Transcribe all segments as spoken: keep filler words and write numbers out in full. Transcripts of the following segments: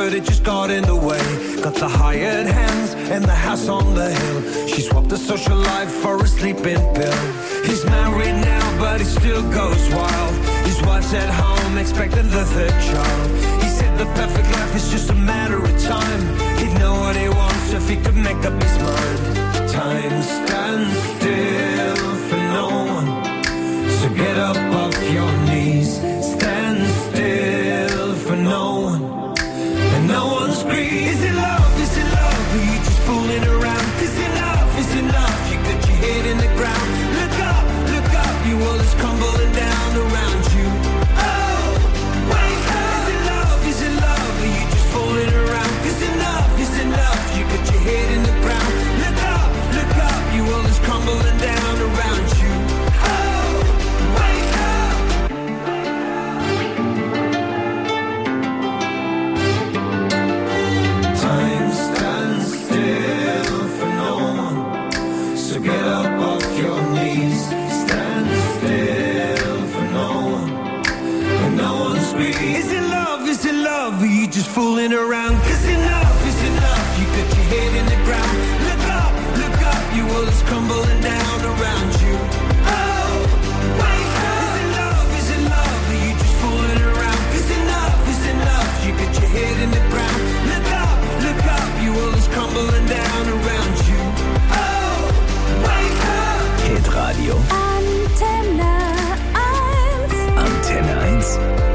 but it just got in the way. Got the hired hands and the house on the hill. She swapped the social life for a sleeping pill. He's married now, but he still goes wild. His wife's at home, expecting the third child. He said the perfect life is just a matter of time. He'd know what he wants if he could make up his mind. Time stands still for no one, so get up off your knees. Stand still for no one, and no one's greedy. Is it love, is it love, or you just fooling around? Is enough, is enough, you got your head in the ground. Look up, look up, your world is crumbling down around you. Oh, wake up. Is it love, is it love, or you just fooling around? Is enough, is enough, you got your head in the ground. Look up, look up, your world is crumbling down around you. Oh, wake up. Time stands still for no one, so get up off your knees. Stand still for no one, and no one's greedy. Is it love, is it love, or you just fooling around? Cause enough is enough, you got your head in the ground. Look up, look up, your world is crumbling down around you. Oh, wake up. Is it love, is it love, or you just fooling around? Cause enough is enough, you got your head in the ground. Look up, look up, your world is crumbling down around you. Oh, wake up. Hitradio. Antenne eins. Antenne eins.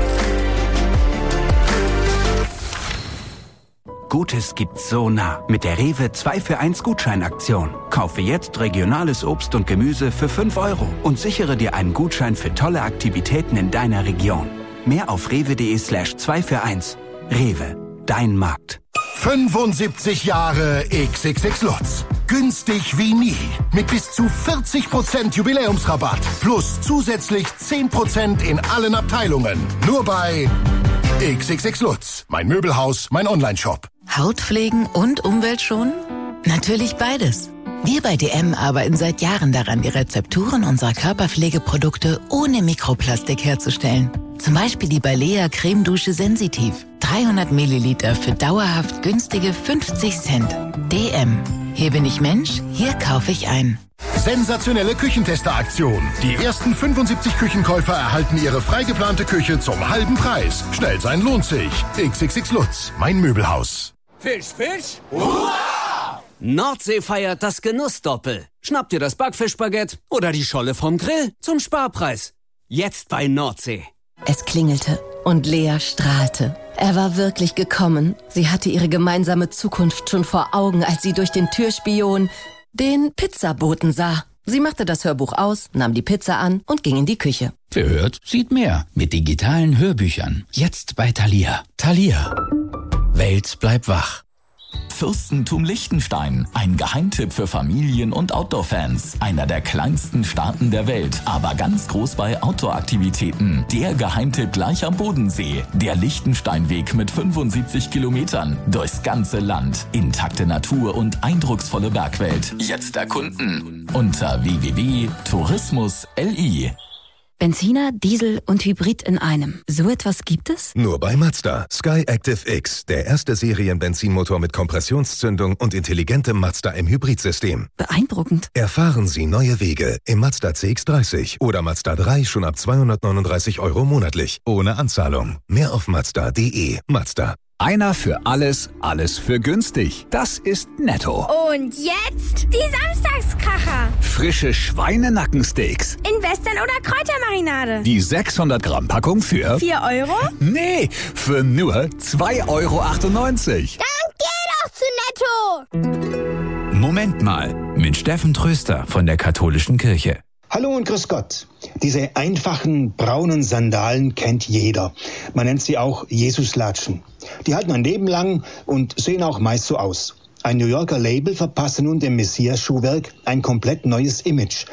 Gutes gibt's so nah. Mit der Rewe zwei für eins Gutscheinaktion. Kaufe jetzt regionales Obst und Gemüse für fünf Euro und sichere dir einen Gutschein für tolle Aktivitäten in deiner Region. Mehr auf rewe.de slash zwei für eins. Rewe, dein Markt. fünfundsiebzig Jahre X X X Lutz. Günstig wie nie. Mit bis zu vierzig Prozent Jubiläumsrabatt. Plus zusätzlich zehn Prozent in allen Abteilungen. Nur bei X X X Lutz. Mein Möbelhaus, mein Onlineshop. Hautpflegen und Umwelt schonen? Natürlich beides. Wir bei D M arbeiten seit Jahren daran, die Rezepturen unserer Körperpflegeprodukte ohne Mikroplastik herzustellen. Zum Beispiel die Balea Cremedusche Sensitiv. dreihundert Milliliter für dauerhaft günstige fünfzig Cent. D M. Hier bin ich Mensch, hier kaufe ich ein. Sensationelle Küchentester-Aktion. Die ersten fünfundsiebzig Küchenkäufer erhalten ihre freigeplante Küche zum halben Preis. Schnell sein lohnt sich. X X X Lutz, mein Möbelhaus. Fisch, Fisch? Hurra! Nordsee feiert das Genussdoppel. Schnapp dir das Backfischbaguette oder die Scholle vom Grill zum Sparpreis. Jetzt bei Nordsee. Es klingelte und Lea strahlte. Er war wirklich gekommen. Sie hatte ihre gemeinsame Zukunft schon vor Augen, als sie durch den Türspion den Pizzaboten sah. Sie machte das Hörbuch aus, nahm die Pizza an und ging in die Küche. Wer hört, sieht mehr. Mit digitalen Hörbüchern. Jetzt bei Thalia. Thalia. Welt bleibt wach. Fürstentum Liechtenstein, ein Geheimtipp für Familien- und Outdoor-Fans. Einer der kleinsten Staaten der Welt, aber ganz groß bei Outdoor-Aktivitäten. Der Geheimtipp gleich am Bodensee. Der Liechtensteinweg mit fünfundsiebzig Kilometern durchs ganze Land. Intakte Natur und eindrucksvolle Bergwelt. Jetzt erkunden unter w w w punkt tourismus punkt l i. Benziner, Diesel und Hybrid in einem. So etwas gibt es? Nur bei Mazda. Sky Active X, der erste Serienbenzinmotor mit Kompressionszündung und intelligentem Mazda im Hybridsystem. Beeindruckend. Erfahren Sie neue Wege im Mazda C X dreißig oder Mazda drei schon ab zweihundertneununddreißig Euro monatlich. Ohne Anzahlung. Mehr auf mazda punkt de. Mazda. Einer für alles, alles für günstig. Das ist Netto. Und jetzt die Samstagskracher. Frische Schweinenackensteaks. In Western oder Kräutermarinade. Die sechshundert Gramm Packung für... vier Euro? Nee, für nur zwei Euro achtundneunzig. Dann geh doch zu Netto. Moment mal, mit Steffen Tröster von der Katholischen Kirche. Hallo und grüß Gott. Diese einfachen braunen Sandalen kennt jeder. Man nennt sie auch Jesuslatschen. Die halten ein Leben lang und sehen auch meist so aus. Ein New Yorker Label verpasste nun dem Messias-Schuhwerk ein komplett neues Image.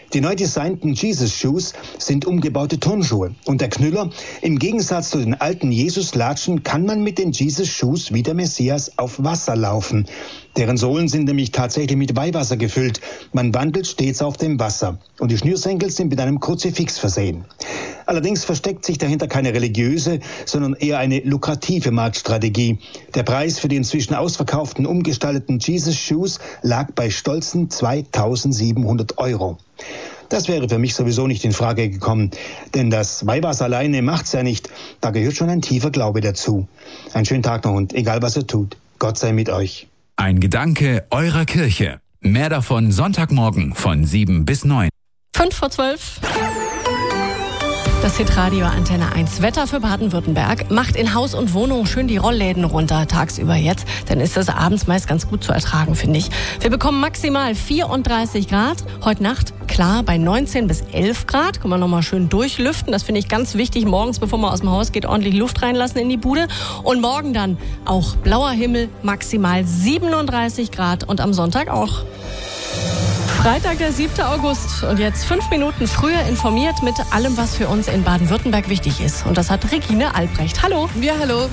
Die neu designten Jesus-Shoes sind umgebaute Turnschuhe. Und der Knüller, im Gegensatz zu den alten Jesus-Latschen kann man mit den Jesus-Shoes wie der Messias auf Wasser laufen. Deren Sohlen sind nämlich tatsächlich mit Weihwasser gefüllt. Man wandelt stets auf dem Wasser. Und die Schnürsenkel sind mit einem Kruzifix versehen. Allerdings versteckt sich dahinter keine religiöse, sondern eher eine lukrative Marktstrategie. Der Preis für die inzwischen ausverkauften, umgestalteten Jesus-Shoes lag bei stolzen zweitausendsiebenhundert Euro. Das wäre für mich sowieso nicht in Frage gekommen, denn das Weihwasser alleine macht's ja nicht. Da gehört schon ein tiefer Glaube dazu. Einen schönen Tag noch und egal was ihr tut, Gott sei mit euch. Ein Gedanke eurer Kirche. Mehr davon Sonntagmorgen von sieben bis neun. Fünf vor zwölf. Das Hitradio Antenne eins. Wetter für Baden-Württemberg. Macht in Haus und Wohnung schön die Rollläden runter tagsüber jetzt. Dann ist das abends meist ganz gut zu ertragen, finde ich. Wir bekommen maximal vierunddreißig Grad. Heute Nacht klar bei neunzehn bis elf Grad. Kann man nochmal schön durchlüften. Das finde ich ganz wichtig. Morgens, bevor man aus dem Haus geht, ordentlich Luft reinlassen in die Bude. Und morgen dann auch blauer Himmel, maximal siebenunddreißig Grad. Und am Sonntag auch. Freitag, der siebten August und jetzt fünf Minuten früher informiert mit allem, was für uns in Baden-Württemberg wichtig ist. Und das hat Regine Albrecht. Hallo. Ja, hallo.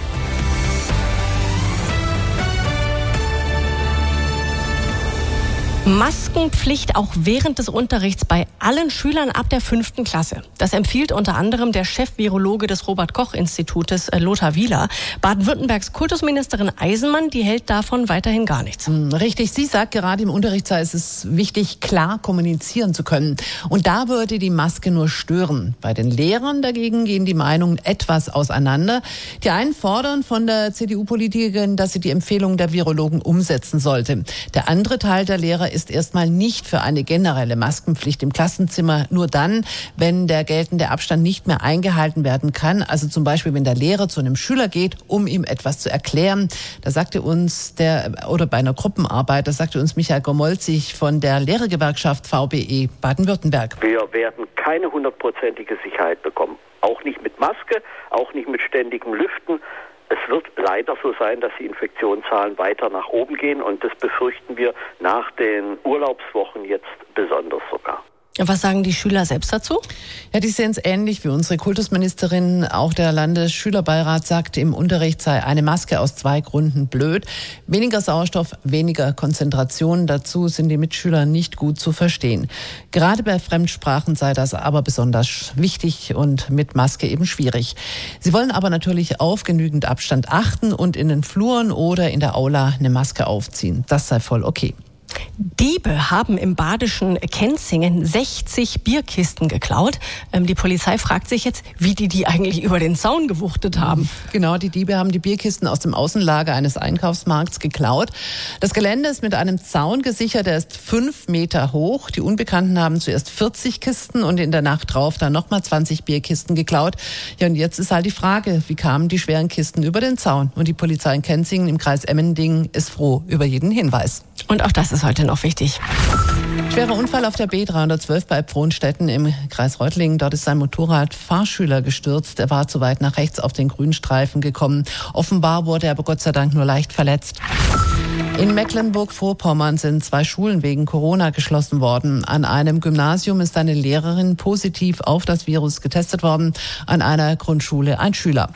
Maskenpflicht auch während des Unterrichts bei allen Schülern ab der fünften Klasse. Das empfiehlt unter anderem der Chef-Virologe des Robert-Koch-Institutes, Lothar Wieler. Baden-Württembergs Kultusministerin Eisenmann, die hält davon weiterhin gar nichts. Richtig, sie sagt, gerade im Unterrichtssaal ist es wichtig, klar kommunizieren zu können. Und da würde die Maske nur stören. Bei den Lehrern dagegen gehen die Meinungen etwas auseinander. Die einen fordern von der C D U-Politikerin, dass sie die Empfehlungen der Virologen umsetzen sollte. Der andere Teil der Lehrer ist erstmal nicht für eine generelle Maskenpflicht im Klassenzimmer, nur dann, wenn der geltende Abstand nicht mehr eingehalten werden kann. Also zum Beispiel, wenn der Lehrer zu einem Schüler geht, um ihm etwas zu erklären. Da sagte uns der, oder bei einer Gruppenarbeit, da sagte uns Michael Gomolzig von der Lehrergewerkschaft V B E Baden-Württemberg. Wir werden keine hundertprozentige Sicherheit bekommen. Auch nicht mit Maske, auch nicht mit ständigem Lüften. Es wird leider so sein, dass die Infektionszahlen weiter nach oben gehen und das befürchten wir nach den Urlaubswochen jetzt besonders sogar. Was sagen die Schüler selbst dazu? Ja, die sehen es ähnlich wie unsere Kultusministerin. Auch der Landesschülerbeirat sagte, im Unterricht sei eine Maske aus zwei Gründen blöd. Weniger Sauerstoff, weniger Konzentration. Dazu sind die Mitschüler nicht gut zu verstehen. Gerade bei Fremdsprachen sei das aber besonders wichtig und mit Maske eben schwierig. Sie wollen aber natürlich auf genügend Abstand achten und in den Fluren oder in der Aula eine Maske aufziehen. Das sei voll okay. Diebe haben im badischen Kenzingen sechzig Bierkisten geklaut. Ähm, die Polizei fragt sich jetzt, wie die die eigentlich über den Zaun gewuchtet haben. Genau, die Diebe haben die Bierkisten aus dem Außenlager eines Einkaufsmarkts geklaut. Das Gelände ist mit einem Zaun gesichert, der ist fünf Meter hoch. Die Unbekannten haben zuerst vierzig Kisten und in der Nacht drauf dann nochmal zwanzig Bierkisten geklaut. Ja, und jetzt ist halt die Frage, wie kamen die schweren Kisten über den Zaun? Und die Polizei in Kenzingen im Kreis Emmendingen ist froh über jeden Hinweis. Und auch das ist heute noch wichtig. Schwerer Unfall auf der B dreihundertzwölf bei Frohnstetten im Kreis Reutlingen. Dort ist sein Motorrad-Fahrschüler gestürzt. Er war zu weit nach rechts auf den Grünstreifen gekommen. Offenbar wurde er aber Gott sei Dank nur leicht verletzt. In Mecklenburg-Vorpommern sind zwei Schulen wegen Corona geschlossen worden. An einem Gymnasium ist eine Lehrerin positiv auf das Virus getestet worden, an einer Grundschule ein Schüler.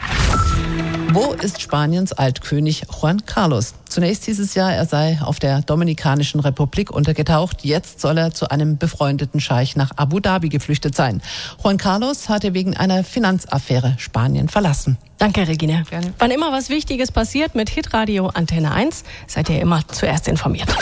Wo ist Spaniens Altkönig Juan Carlos? Zunächst hieß es ja, er sei auf der Dominikanischen Republik untergetaucht. Jetzt soll er zu einem befreundeten Scheich nach Abu Dhabi geflüchtet sein. Juan Carlos hatte wegen einer Finanzaffäre Spanien verlassen. Danke, Regine. Gerne. Wann immer was Wichtiges passiert mit Hitradio Antenne eins, seid ihr immer zuerst informiert.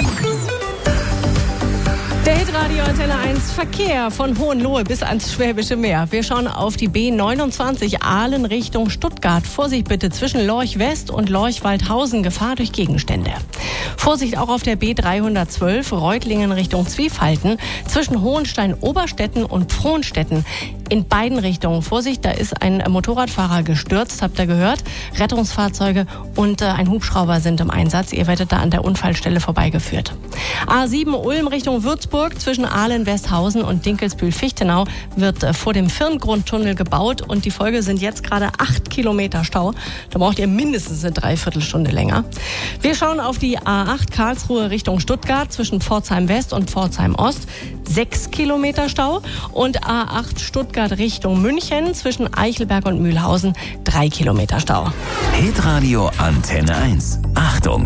Der Hitradio Antenne eins Verkehr von Hohenlohe bis ans Schwäbische Meer. Wir schauen auf die B neunundzwanzig Aalen Richtung Stuttgart. Vorsicht bitte zwischen Lorch West und Lorch Waldhausen. Gefahr durch Gegenstände. Vorsicht auch auf der B dreihundertzwölf Reutlingen Richtung Zwiefalten. Zwischen Hohenstein-Oberstetten und Frohnstetten in beiden Richtungen. Vorsicht, da ist ein Motorradfahrer gestürzt, habt ihr gehört. Rettungsfahrzeuge und äh, ein Hubschrauber sind im Einsatz. Ihr werdet da an der Unfallstelle vorbeigeführt. A sieben Ulm Richtung Würzburg zwischen Ahlen-Westhausen und Dinkelsbühl-Fichtenau wird äh, vor dem Firngrundtunnel gebaut und die Folge sind jetzt gerade acht Kilometer Stau. Da braucht ihr mindestens eine Dreiviertelstunde länger. Wir schauen auf die A acht Karlsruhe Richtung Stuttgart zwischen Pforzheim West und Pforzheim Ost. Sechs Kilometer Stau. Und A acht Stuttgart Richtung München zwischen Eichelberg und Mühlhausen. Drei Kilometer Stau. Hitradio Antenne eins. Achtung,